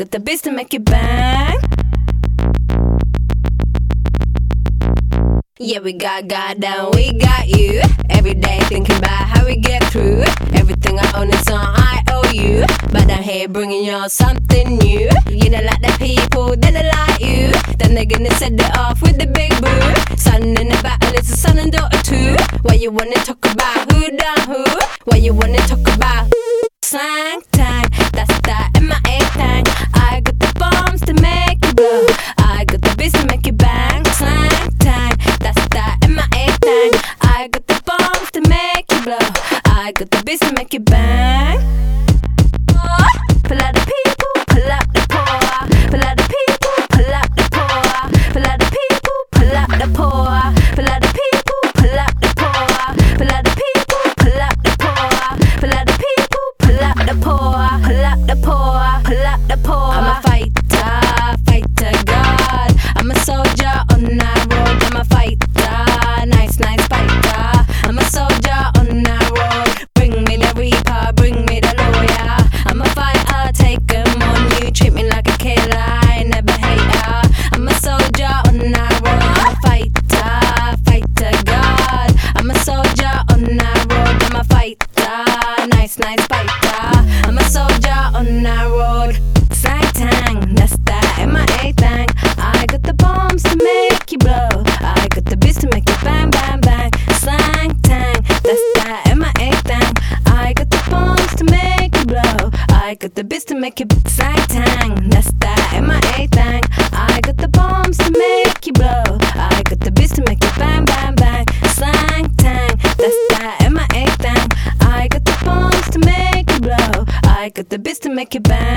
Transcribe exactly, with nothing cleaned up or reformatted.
got the biz to make it bang. Yeah, we got God and we got you. Every day thinking about how we get through. Everything I own is on I O U, but I'm here bringing y'all something new. You know, like the people, then they like you. Then they're gonna set it off with the big boo. Son in the battle, it's a son and daughter too. Why you wanna talk about who done who? Why you wanna talk about slang time? That's that M I A thing. I got the bombs to make you blow. I got the biz to make it bang. Slang time. That's that M I A thing. I got the bombs to make you blow. I got the biz to make it bang. Pull out the people, pull out the poor. Pull out the people, pull out the poor. Pull out the people, pull out the poor. Pull out the people, pull out the poor. Pull out the people, pull out the poor. Pull out the people, pull out the poor. Pull out the poor, pull out the poor. I'm a fighter, fighter God. I'm a soldier on that road. I'm a fighter, nice, nice fighter. I'm a soldier on that road. Bring me the reaper, bring me the lawyer. I'm a fighter, take 'em on you. Treat me like a killer, I never hate her. I'm a soldier on that road. I'm a fighter, fighter God. I'm a soldier on that road. I'm a fighter, nice, nice fighter. I'm a soldier on that road. Slang tang, that's that M I A thing. I got the bombs to make you blow. I got the biz to make it bang, bang, bang. Slang tang, that's that M I A thing. I got the bombs to make you blow. I got the biz to make it slang tang. That's that M I A thing. I got the bombs to make you blow. I got the biz to make it bang, bang, bang. Slang tang, that's that M I A thing. I got the bombs to make you blow. I got the biz to make it bang.